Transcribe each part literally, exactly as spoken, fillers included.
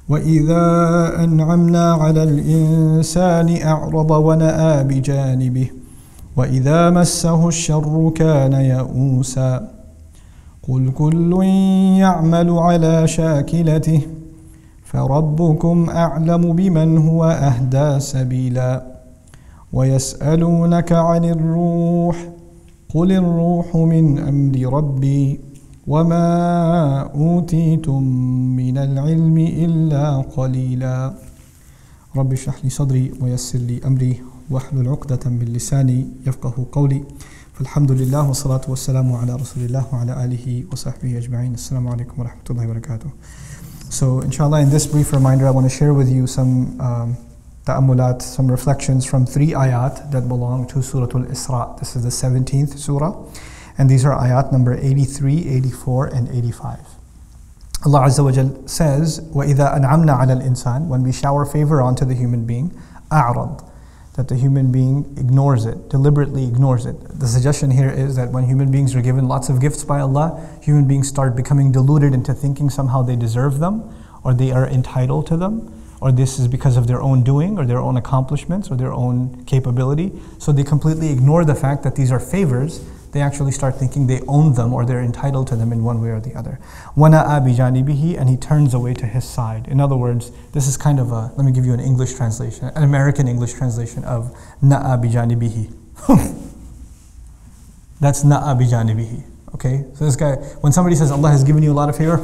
وإذا أنعمنا على الإنسان أعرض ونأى بجانبه وإذا مسه الشر كان يئوسا قل كل يعمل على شاكلته فربكم أعلم بمن هو أهدى سبيلا ويسألونك عن الروح قل الروح من أمر ربي وما أوتيتم من العلم إلا قليلا رب اشرح لي صدري ويسر لي أمري واحلل عقدة من لساني يفقه قولي فالحمد لله والصلاة والسلام على رسول الله وعلى آله وصحبه أجمعين. Assalamu alaikum wa rahmatullahi wa barakatuh. So inshallah, in this brief reminder I want to share with you some um, ta'ammulat, some reflections from three ayat that belong to Surah Al-Isra. This is the seventeenth surah, and these are ayat number eighty-three, eighty-four and eighty-five. Allah Azza wa Jal says, وَإِذَا أَنْعَمْنَا عَلَى الْإِنسَانِ, when we shower favor onto the human being, أَعْرَض, that the human being ignores it, deliberately ignores it. The suggestion here is that when human beings are given lots of gifts by Allah, human beings start becoming deluded into thinking somehow they deserve them, or they are entitled to them, or this is because of their own doing, or their own accomplishments, or their own capability. So they completely ignore the fact that these are favors. They actually start thinking they own them, or they're entitled to them in one way or the other. وَنَأَى بِجَانِبِهِ, and he turns away to his side. In other words, this is kind of a, let me give you an English translation, an American English translation of نَأَى بِجَانِبِهِ. That's نَأَى بِجَانِبِهِ. Okay? So this guy, when somebody says Allah has given you a lot of favor,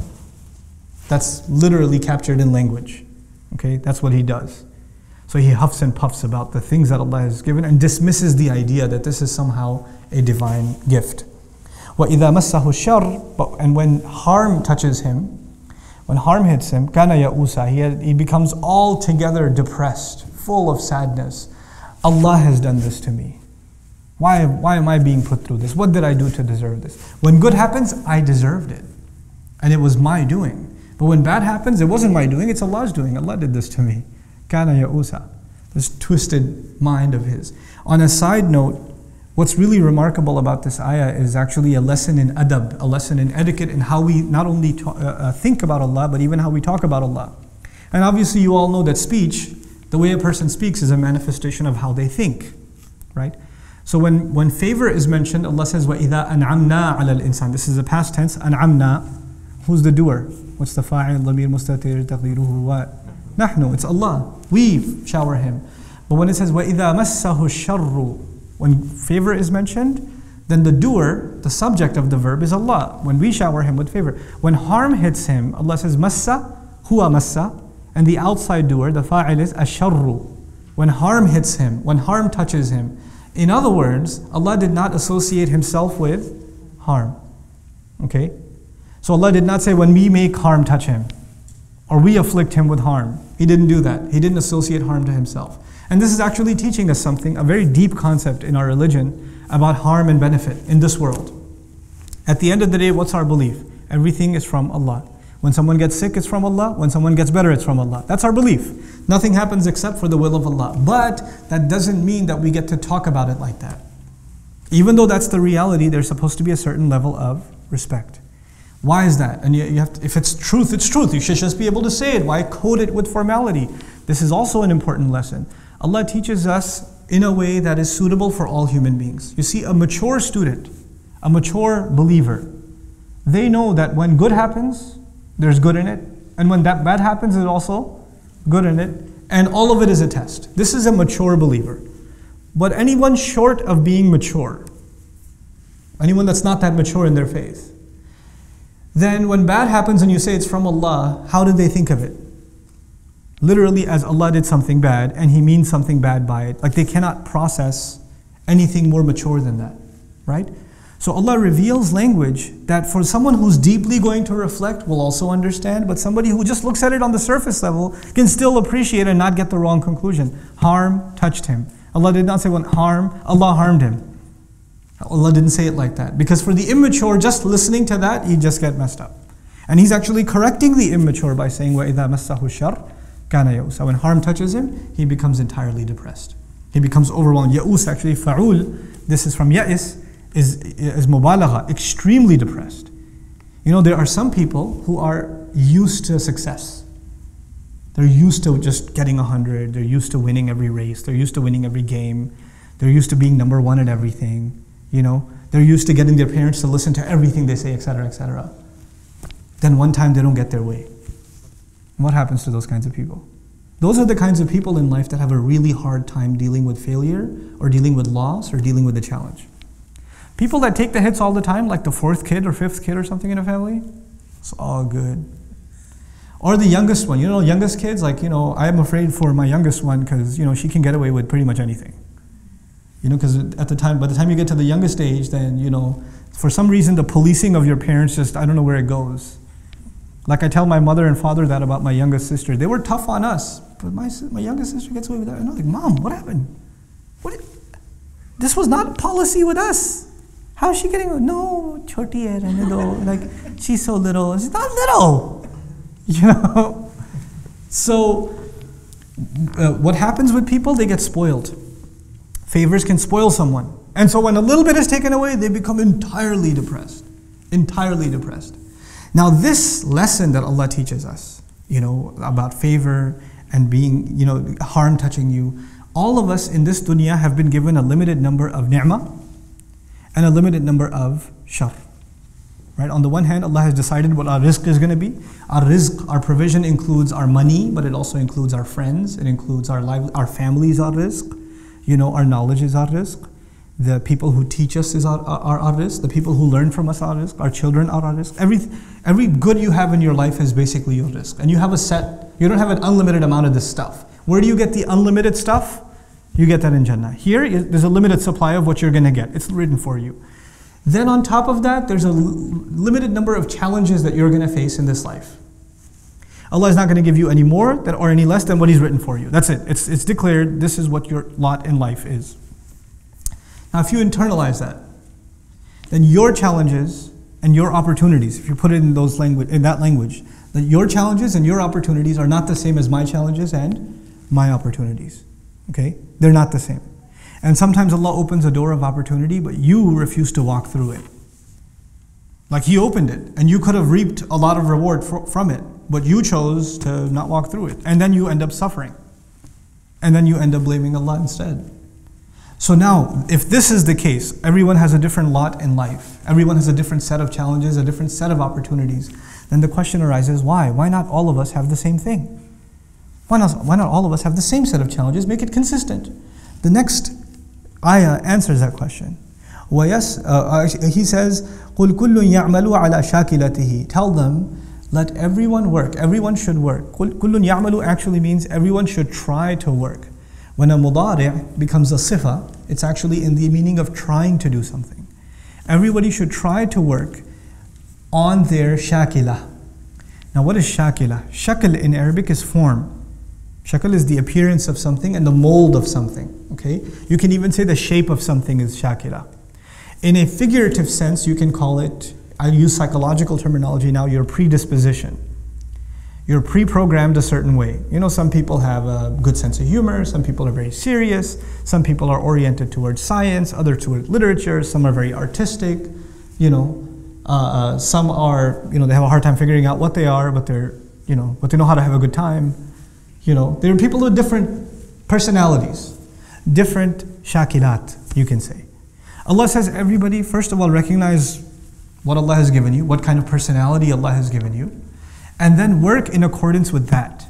that's literally captured in language. Okay? That's what he does. So he huffs and puffs about the things that Allah has given and dismisses the idea that this is somehow a divine gift. وَإِذَا مَسَّهُ الشَّرُّ, and when harm touches him, when harm hits him, كَانَ يَئُوسًا, he becomes altogether depressed, full of sadness. Allah has done this to me. Why, why am I being put through this? What did I do to deserve this? When good happens, I deserved it. And it was my doing. But when bad happens, it wasn't my doing, it's Allah's doing. Allah did this to me. كَانَ يَئُوسًا, this twisted mind of his. On a side note, what's really remarkable about this ayah is actually a lesson in adab, a lesson in etiquette, and how we not only ta- uh, think about Allah, but even how we talk about Allah. And obviously you all know that speech, the way a person speaks, is a manifestation of how they think, right? So when, when favor is mentioned, Allah says, وَإِذَا أَنْعَمْنَا عَلَى الْإِنسَانِ. This is the past tense, أَنْعَمْنَا. Who's the doer? What's the fa'il? ضمير مستتر تقديره what? نحن, it's Allah. We shower him. But when it says وَإِذَا مَسَّهُ الشَّرُّ, when favor is mentioned, then the doer, the subject of the verb, is Allah. When we shower him with favor. When harm hits him, Allah says massa, huwa massa, and the outside doer, the fa'il, is asharru. When harm hits him, when harm touches him. In other words, Allah did not associate himself with harm. Okay? So Allah did not say when we make harm touch him, or we afflict him with harm. He didn't do that. He didn't associate harm to himself. And this is actually teaching us something, a very deep concept in our religion about harm and benefit in this world. At the end of the day, what's our belief? Everything is from Allah. When someone gets sick, it's from Allah. When someone gets better, it's from Allah. That's our belief. Nothing happens except for the will of Allah. But that doesn't mean that we get to talk about it like that. Even though that's the reality, there's supposed to be a certain level of respect. Why is that? And you, you have to, if it's truth, it's truth. You should just be able to say it. Why code it with formality? This is also an important lesson. Allah teaches us in a way that is suitable for all human beings. You see, a mature student, a mature believer, they know that when good happens, there's good in it. And when that bad happens, there's also good in it. And all of it is a test. This is a mature believer. But anyone short of being mature, anyone that's not that mature in their faith, then when bad happens and you say it's from Allah, how do they think of it? Literally as Allah did something bad and He means something bad by it. Like they cannot process anything more mature than that, right? So Allah reveals language that for someone who's deeply going to reflect will also understand, but somebody who just looks at it on the surface level can still appreciate and not get the wrong conclusion. Harm touched him. Allah did not say when harm, Allah harmed him. Allah didn't say it like that. Because for the immature, just listening to that, you just get messed up. And He's actually correcting the immature by saying, وَإِذَا مَسَّهُ الشَّرُّ كَانَ يَئُوسًا. When harm touches him, he becomes entirely depressed. He becomes overwhelmed. Ya'us, actually, fa'ul, this is from ya'is, is, is mubalagha, extremely depressed. You know, there are some people who are used to success. They're used to just getting a hundred. They're used to winning every race. They're used to winning every game. They're used to being number one at everything. You know, they're used to getting their parents to listen to everything they say, et cetera, et cetera. Then one time they don't get their way. What happens to those kinds of people? Those are the kinds of people in life that have a really hard time dealing with failure or dealing with loss or dealing with a challenge. People that take the hits all the time, like the fourth kid or fifth kid or something in a family, it's all good. Or the youngest one, you know, youngest kids, like, you know, I'm afraid for my youngest one because, you know, she can get away with pretty much anything. You know, because at the time, by the time you get to the youngest age, then, you know, for some reason the policing of your parents just, I don't know where it goes. Like I tell my mother and father that about my youngest sister. They were tough on us, but my my youngest sister gets away with that. And I'm like, Mom, what happened? What? This was not policy with us. How is she getting away? No, choti hai, rehne do. Like, she's so little. She's not little. You know? So, uh, what happens with people? They get spoiled. Favors can spoil someone. And so when a little bit is taken away, they become entirely depressed. Entirely depressed. Now this lesson that Allah teaches us, you know, about favor and being, you know, harm touching you, all of us in this dunya have been given a limited number of ni'mah and a limited number of shar. Right? On the one hand, Allah has decided what our rizq is going to be. Our rizq, our provision includes our money, but it also includes our friends. It includes our life, our families, our rizq. You know, our knowledge is our rizq. The people who teach us is our, our, our rizq. The people who learn from us are our rizq. Our children are our rizq. Every, every good you have in your life is basically your rizq. And you have a set, you don't have an unlimited amount of this stuff. Where do you get the unlimited stuff? You get that in Jannah. Here, there's a limited supply of what you're going to get. It's written for you. Then on top of that, there's a limited number of challenges that you're going to face in this life. Allah is not going to give you any more than, or any less than what He's written for you. That's it. It's, it's declared, this is what your lot in life is. Now if you internalize that, then your challenges and your opportunities, if you put it in those language, in that language, that your challenges and your opportunities are not the same as my challenges and my opportunities. Okay? They're not the same. And sometimes Allah opens a door of opportunity, but you refuse to walk through it. Like He opened it, and you could have reaped a lot of reward for, from it, but you chose to not walk through it. And then you end up suffering. And then you end up blaming Allah instead. So now, if this is the case, everyone has a different lot in life. Everyone has a different set of challenges, a different set of opportunities. Then the question arises, why? Why not all of us have the same thing? Why not, why not all of us have the same set of challenges? Make it consistent. The next ayah answers that question. وَيَس, uh, he says, قُلْ كُلٌّ يَعْمَلُ عَلَى شَاكِلَتِهِ. Tell them, let everyone work. Everyone should work. قُلْ كُلٌّ يَعْمَلُ actually means everyone should try to work. When a mudari' becomes a sifa, it's actually in the meaning of trying to do something. Everybody should try to work on their shakila. Now what is shakila? Shakl in Arabic is form. Shakl is the appearance of something and the mold of something. Okay? You can even say the shape of something is shakila. In a figurative sense, you can call it, I use psychological terminology now, your predisposition. You're pre-programmed a certain way. You know, some people have a good sense of humor, some people are very serious, some people are oriented towards science, others towards literature, some are very artistic, you know. Uh, uh, some are, you know, they have a hard time figuring out what they are, but they're, you know, but they know how to have a good time. You know, there are people with different personalities, different shakilat, you can say. Allah says everybody, first of all, recognize what Allah has given you, what kind of personality Allah has given you, and then work in accordance with that.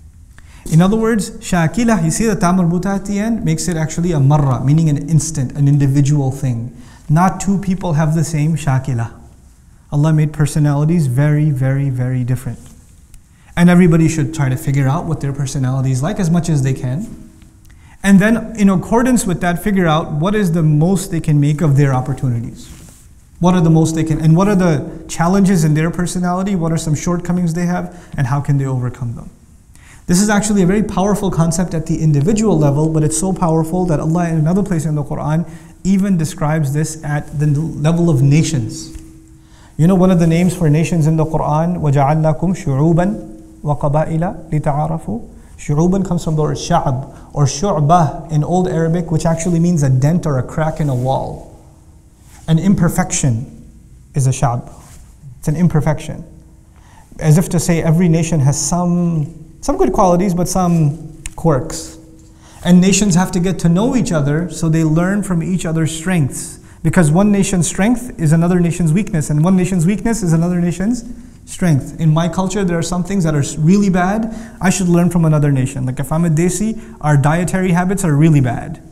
In other words, shakila, you see the ta marbuta at the end, makes it actually a marra, meaning an instant, an individual thing. Not two people have the same shakila. Allah made personalities very, very, very different. And everybody should try to figure out what their personality is like as much as they can. And then in accordance with that, figure out what is the most they can make of their opportunities. What are the most they can, and what are the challenges in their personality? What are some shortcomings they have, and how can they overcome them? This is actually a very powerful concept at the individual level, but it's so powerful that Allah in another place in the Quran even describes this at the level of nations. You know one of the names for nations in the Quran, وَجَعَلْنَاكُمْ شُعُوبًا وَقَبَائِلَ لِتَعَارَفُوا. Shu'uban comes from the word sha'ab or shu'bah in Old Arabic, which actually means a dent or a crack in a wall. An imperfection is a sha'b. It's an imperfection. As if to say every nation has some Some good qualities, but some quirks. And nations have to get to know each other so they learn from each other's strengths. Because one nation's strength is another nation's weakness, and one nation's weakness is another nation's strength. In my culture, there are some things that are really bad. I should learn from another nation. Like if I'm a Desi, our dietary habits are really bad.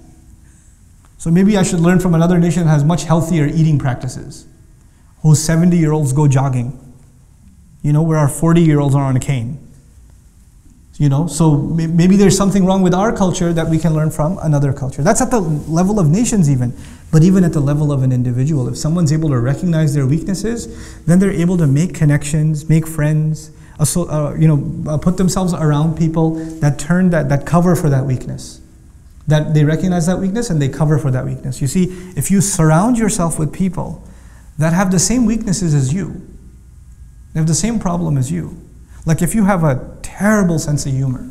So maybe I should learn from another nation that has much healthier eating practices, whose seventy-year-olds go jogging. You know, where our forty-year-olds are on a cane. You know, so maybe there's something wrong with our culture that we can learn from another culture. That's at the level of nations even. But even at the level of an individual, if someone's able to recognize their weaknesses, then they're able to make connections, make friends, uh, you know, uh, put themselves around people that turn that, that cover for that weakness. That they recognize that weakness and they cover for that weakness. You see, if you surround yourself with people that have the same weaknesses as you, they have the same problem as you. Like if you have a terrible sense of humor,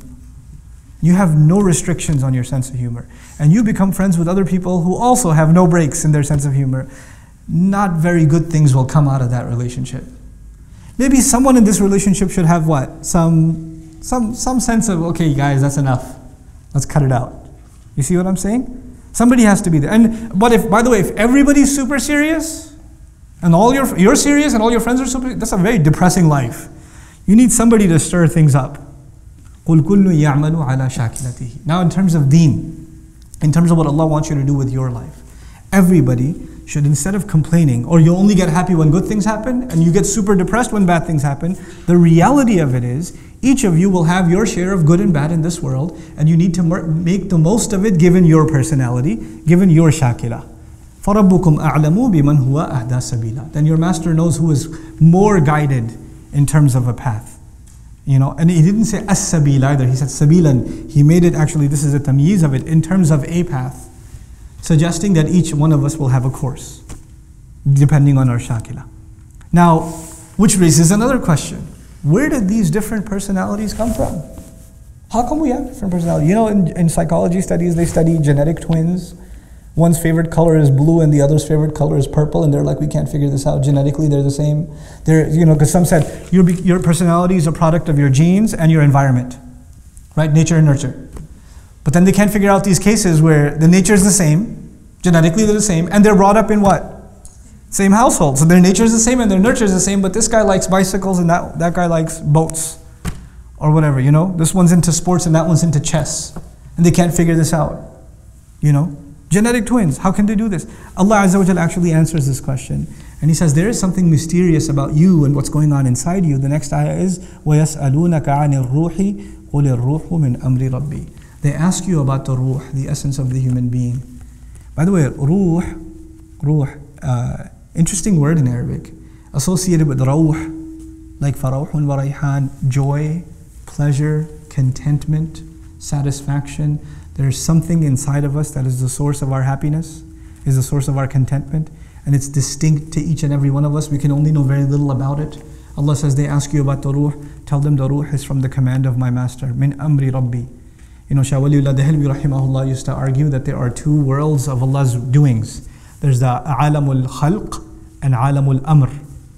you have no restrictions on your sense of humor, and you become friends with other people who also have no breaks in their sense of humor, not very good things will come out of that relationship. Maybe someone in this relationship should have what? Some, some, some sense of, okay guys, that's enough. Let's cut it out. You see what I'm saying? Somebody has to be there. And but if, by the way, if everybody's super serious, and all your you're serious and all your friends are super, that's a very depressing life. You need somebody to stir things up. قُلْ كُلٌّ يَعْمَلُ عَلَى شَاكِلَتِهِ. Now in terms of deen, in terms of what Allah wants you to do with your life, everybody should, instead of complaining, or you only get happy when good things happen, and you get super depressed when bad things happen, the reality of it is, each of you will have your share of good and bad in this world, and you need to make the most of it given your personality, given your shakila. فَرَبُّكُمْ أَعْلَمُ بِمَنْ هُوَ أَهْدَى سَبِيلًا. Then your master knows who is more guided in terms of a path. You know, and he didn't say as-sabil either, he said sabilan. He made it actually, this is a tamyiz of it, in terms of a path, suggesting that each one of us will have a course, depending on our shakila. Now, which raises another question. Where did these different personalities come from? How come we have different personalities? You know, in, in psychology studies, they study genetic twins. One's favorite color is blue and the other's favorite color is purple, and they're like, we can't figure this out. Genetically, they're the same. They're, you know, because some said your, your personality is a product of your genes and your environment, right? Nature and nurture. But then they can't figure out these cases where the nature is the same, genetically they're the same, and they're brought up in what? Same household. So their nature is the same and their nurture is the same, but this guy likes bicycles and that, that guy likes boats or whatever, you know? This one's into sports and that one's into chess. And they can't figure this out, you know? Genetic twins, how can they do this? Allah Azza wa Jalla actually answers this question. And He says, there is something mysterious about you and what's going on inside you. The next ayah is, وَيَسْأَلُونَكَ عَنِ الرُّوحِ قُلِ الرُّوحُ مِنْ أَمْرِ رَبِّي. They ask you about the ruh, the essence of the human being. By the way, ruh, ruh, uh, interesting word in Arabic, associated with rawh, like farawhun wa rayhan, joy, pleasure, contentment, satisfaction. There's something inside of us that is the source of our happiness, is the source of our contentment, and it's distinct to each and every one of us. We can only know very little about it. Allah says, they ask you about the ruh, tell them the ruh is from the command of my master, min amri rabbi. You know, Shah Waliullah Dehelvi rahimahullah used to argue that there are two worlds of Allah's doings. There's the alamul khalq and alamul amr.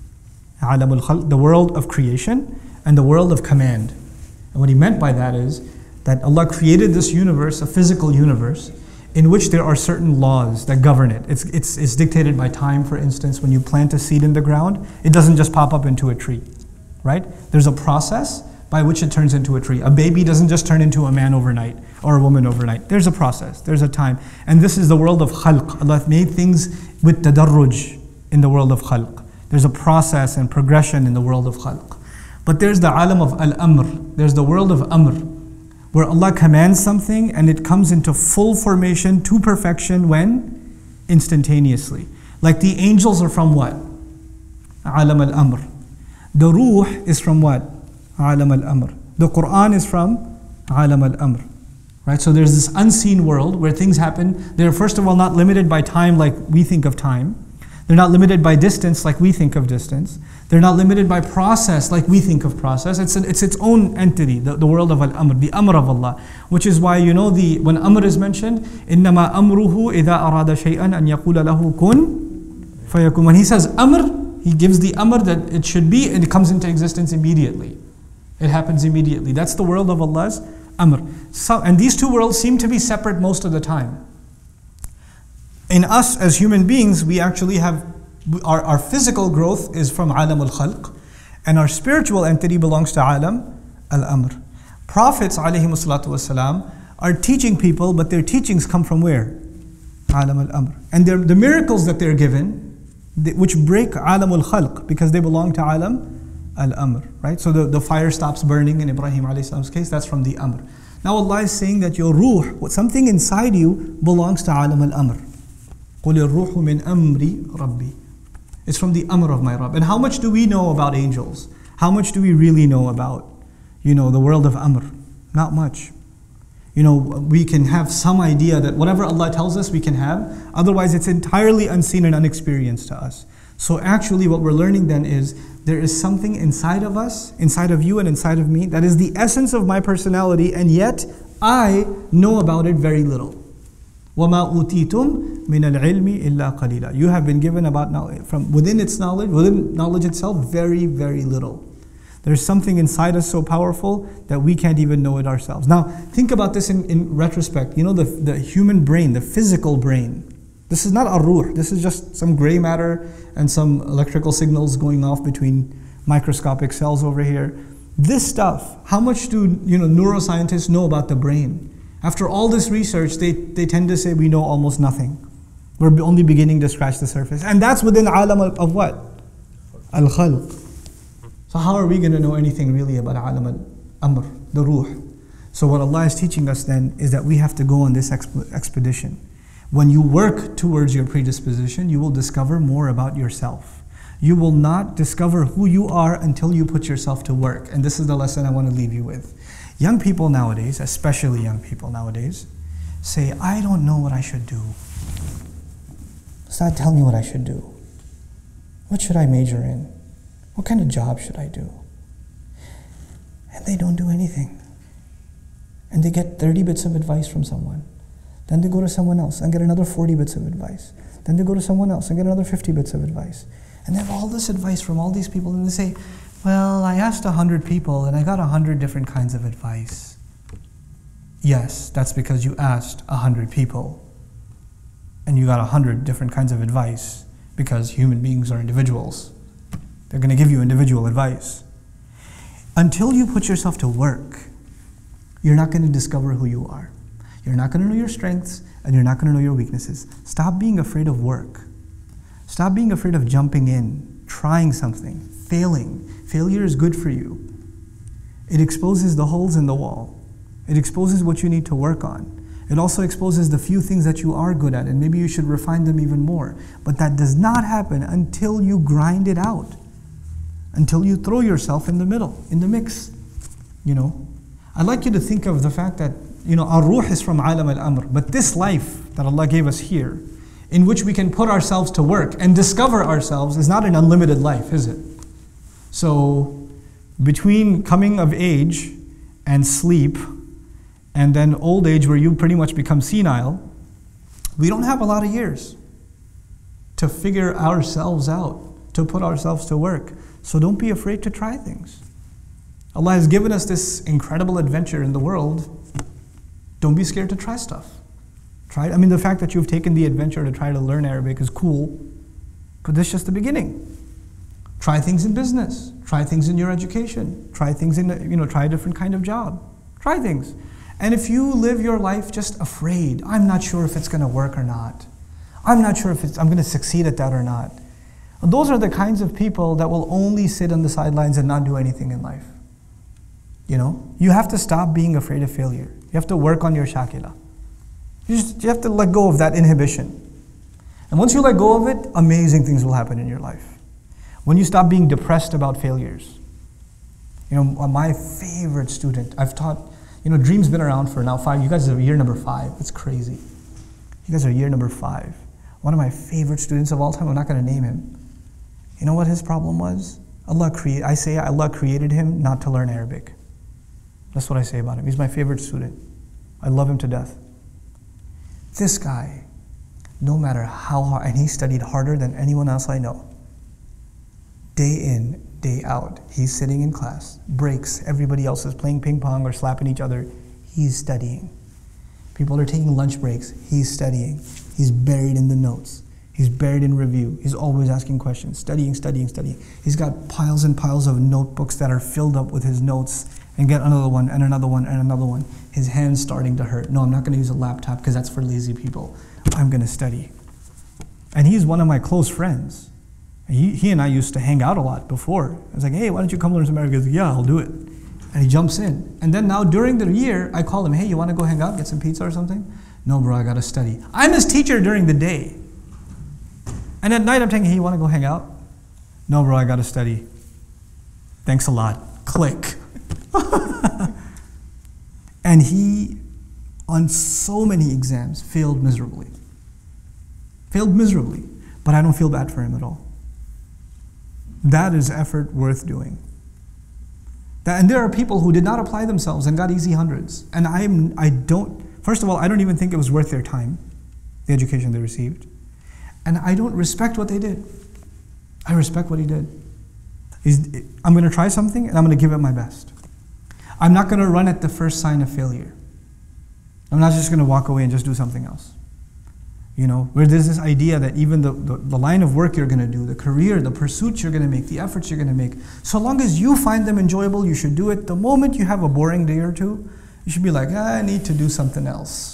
Alamul khalq, the world of creation, and the world of command. And what he meant by that is that Allah created this universe, a physical universe, in which there are certain laws that govern it. It's, it's, it's dictated by time, for instance. When you plant a seed in the ground, it doesn't just pop up into a tree, right? There's a process by which it turns into a tree. A baby doesn't just turn into a man overnight or a woman overnight. There's a process, there's a time. And this is the world of khalq. Allah made things with tadarruj in the world of khalq. There's a process and progression in the world of khalq. But there's the alam of al-amr. There's the world of amr, where Allah commands something and it comes into full formation to perfection when? Instantaneously. Like the angels are from what? Alam al-amr. The ruh is from what? Alam al-amr. The Quran is from Alam al-amr. Right? So there's this unseen world where things happen. They're first of all not limited by time like we think of time. They're not limited by distance like we think of distance. They're not limited by process like we think of process. It's, an, it's its own entity, the, the world of al-amr, the amr of Allah. Which is why, you know, the when amr is mentioned, إِنَّمَا أَمْرُهُ إِذَا أَرَادَ شَيْئًا أَنْ يَقُولَ لَهُ كُنْ فَيَكُنْ. When He says amr, He gives the amr that it should be, and it comes into existence immediately. It happens immediately. That's the world of Allah's amr. So, and these two worlds seem to be separate most of the time. In us as human beings, we actually have, our, our physical growth is from alam al-khalq, and our spiritual entity belongs to alam al-amr. Prophets alayhimu salatu wasalam are teaching people, but their teachings come from where? Alam al-amr. And the miracles that they're given, which break alam al-khalq, because they belong to alam al-amr, right? So the, the fire stops burning in Ibrahim alayhi salam's case, that's from the amr. Now Allah is saying that your ruh, something inside you, belongs to alam al-amr. قُلِ الرُّوحُ مِنْ أَمْرِ رَبِّي. It's from the amr of my Rabb. And how much do we know about angels? How much do we really know about, you know, the world of amr? Not much. You know, we can have some idea that whatever Allah tells us we can have, otherwise it's entirely unseen and unexperienced to us. So actually what we're learning then is, there is something inside of us, inside of you and inside of me, that is the essence of my personality, and yet I know about it very little. وَمَا أُوتِيتُم مِنَ الْعِلْمِ إِلَّا قَلِيلًا. You have been given about knowledge, from within its knowledge, within knowledge itself, very, very little. There's something inside us so powerful that we can't even know it ourselves. Now, think about this in, in retrospect. You know, the, the human brain, the physical brain. This is not ar-ruh. This is just some gray matter and some electrical signals going off between microscopic cells over here. This stuff, how much do you know neuroscientists know about the brain? After all this research, they, they tend to say we know almost nothing. We're only beginning to scratch the surface. And that's within alam of, of what? Al-khalq. So how are we going to know anything really about alam al-amr, the ruh? So what Allah is teaching us then is that we have to go on this exp expedition. When you work towards your predisposition, you will discover more about yourself. You will not discover who you are until you put yourself to work. And this is the lesson I want to leave you with. Young people nowadays, especially young people nowadays, say, I don't know what I should do. Ustad, tell me what I should do. What should I major in? What kind of job should I do? And they don't do anything. And they get thirty bits of advice from someone. Then they go to someone else and get another forty bits of advice. Then they go to someone else and get another fifty bits of advice. And they have all this advice from all these people, and they say, well, I asked a hundred people and I got a hundred different kinds of advice. Yes, that's because you asked a hundred people and you got a hundred different kinds of advice, because human beings are individuals. They're going to give you individual advice. Until you put yourself to work, you're not going to discover who you are. You're not going to know your strengths, and you're not going to know your weaknesses. Stop being afraid of work. Stop being afraid of jumping in, trying something, failing. Failure is good for you. It exposes the holes in the wall. It exposes what you need to work on. It also exposes the few things that you are good at, and maybe you should refine them even more. But that does not happen until you grind it out, until you throw yourself in the middle, in the mix. You know, I'd like you to think of the fact that, you know, our ruh is from alam al-amr, but this life that Allah gave us here, in which we can put ourselves to work and discover ourselves, is not an unlimited life, is it? So, between coming of age and sleep, and then old age where you pretty much become senile, we don't have a lot of years to figure ourselves out, to put ourselves to work. So don't be afraid to try things. Allah has given us this incredible adventure in the world. Don't be scared to try stuff. Try it. I mean, the fact that you've taken the adventure to try to learn Arabic is cool, but this is just the beginning. Try things in business. Try things in your education. Try things in, you know, try a different kind of job. Try things. And if you live your life just afraid, I'm not sure if it's going to work or not. I'm not sure if it's, I'm going to succeed at that or not. Those are the kinds of people that will only sit on the sidelines and not do anything in life. You know, you have to stop being afraid of failure. You have to work on your shakila. You, just, you have to let go of that inhibition. And once you let go of it, amazing things will happen in your life. When you stop being depressed about failures. You know, my favorite student, I've taught, you know, Dream's been around for now five, you guys are year number five, it's crazy. You guys are year number five. One of my favorite students of all time, I'm not going to name him. You know what his problem was? Allah create, I say Allah created him not to learn Arabic. That's what I say about him. He's my favorite student. I love him to death. This guy, no matter how hard, and he studied harder than anyone else I know. Day in, day out. He's sitting in class, breaks, everybody else is playing ping pong or slapping each other. He's studying. People are taking lunch breaks. He's studying. He's buried in the notes. He's buried in review. He's always asking questions, studying, studying, studying. He's got piles and piles of notebooks that are filled up with his notes, and get another one and another one and another one. His hand's starting to hurt. No, I'm not going to use a laptop because that's for lazy people. I'm going to study. And he's one of my close friends. He, he and I used to hang out a lot before. I was like, hey, why don't you come learn some Arabic? He goes, yeah, I'll do it. And he jumps in. And then now during the year, I call him, hey, you want to go hang out, get some pizza or something? No, bro, I got to study. I'm his teacher during the day. And at night, I'm telling him, hey, you want to go hang out? No, bro, I got to study. Thanks a lot. Click. And he, on so many exams, failed miserably. Failed miserably. But I don't feel bad for him at all. That is effort worth doing. That, and there are people who did not apply themselves and got easy hundreds. And I'm, I don't, first of all, I don't even think it was worth their time, the education they received. And I don't respect what they did. I respect what he did. He's, I'm going to try something and I'm going to give it my best. I'm not going to run at the first sign of failure. I'm not just going to walk away and just do something else. You know, where there's this idea that even the, the, the line of work you're going to do, the career, the pursuits you're going to make, the efforts you're going to make, so long as you find them enjoyable, you should do it. The moment you have a boring day or two, you should be like, ah, I need to do something else.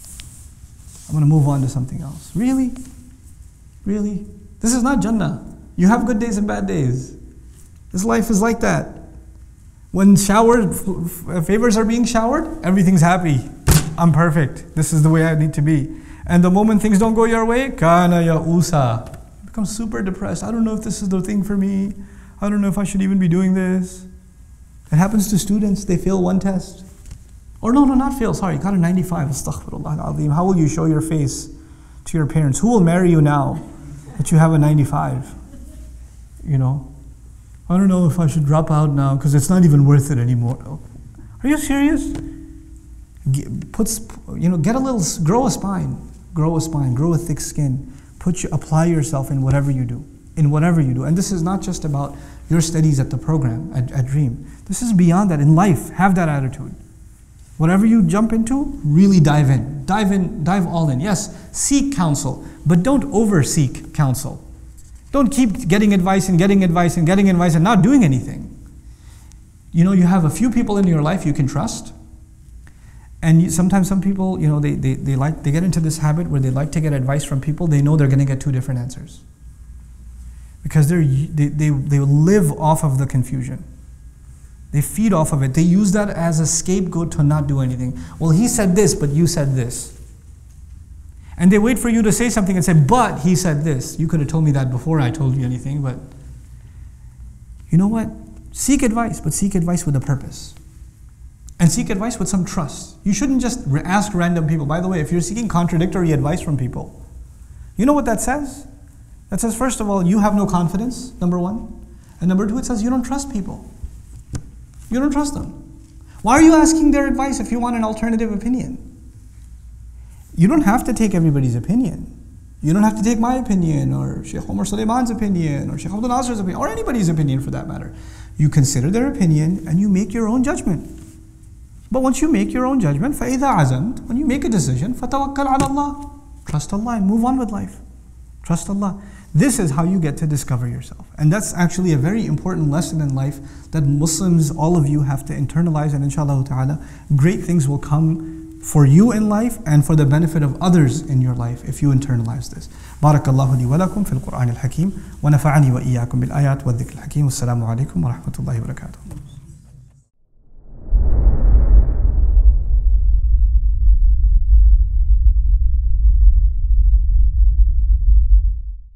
I'm going to move on to something else. Really? Really? This is not Jannah. You have good days and bad days. This life is like that. When showered, favors are being showered, everything's happy. I'm perfect. This is the way I need to be. And the moment things don't go your way, kana ya'usa. You become super depressed. I don't know if this is the thing for me. I don't know if I should even be doing this. It happens to students. They fail one test. Or no, no, not fail. Sorry, got a ninety-five. Astaghfirullah al-azim. How will you show your face to your parents? Who will marry you now that you have a ninety-five? You know? I don't know if I should drop out now because it's not even worth it anymore. Are you serious? Get, puts, you know, get a little, grow a spine, grow a spine, grow a thick skin. Put your, apply yourself in whatever you do, in whatever you do. And this is not just about your studies at the program, at, at Dream. This is beyond that. In life, have that attitude. Whatever you jump into, really dive in. Dive in, dive all in. Yes, seek counsel, but don't over-seek counsel. Don't keep getting advice and getting advice and getting advice and not doing anything. You know, you have a few people in your life you can trust. And you, sometimes some people, you know, they, they, they, like, they get into this habit where they like to get advice from people. They know they're going to get two different answers. Because they're, they, they, they live off of the confusion. They feed off of it. They use that as a scapegoat to not do anything. Well, he said this, but you said this. And they wait for you to say something and say, but he said this. You could have told me that before I told you anything, but you know what? Seek advice, but seek advice with a purpose. And seek advice with some trust. You shouldn't just ask random people. By the way, if you're seeking contradictory advice from people, you know what that says? That says, first of all, you have no confidence, number one. And number two, it says you don't trust people. You don't trust them. Why are you asking their advice if you want an alternative opinion? You don't have to take everybody's opinion. You don't have to take my opinion or Sheikh Omar Suleiman's opinion or Sheikh Abdul Nasser's opinion or anybody's opinion for that matter. You consider their opinion and you make your own judgment. But once you make your own judgment, فَإِذَا عَزَمْتَ, when you make a decision, فَتَوَكَّلْ عَلَى اللَّهِ. Trust Allah and move on with life. Trust Allah. This is how you get to discover yourself. And that's actually a very important lesson in life that Muslims, all of you, have to internalize, and inshallah ta'ala, great things will come for you in life and for the benefit of others in your life if you internalize this. بارك الله لي ولكم في القرآن الحكيم ونفعني وإياكم بالآيات والذكر الحكيم والسلام عليكم ورحمة الله وبركاته.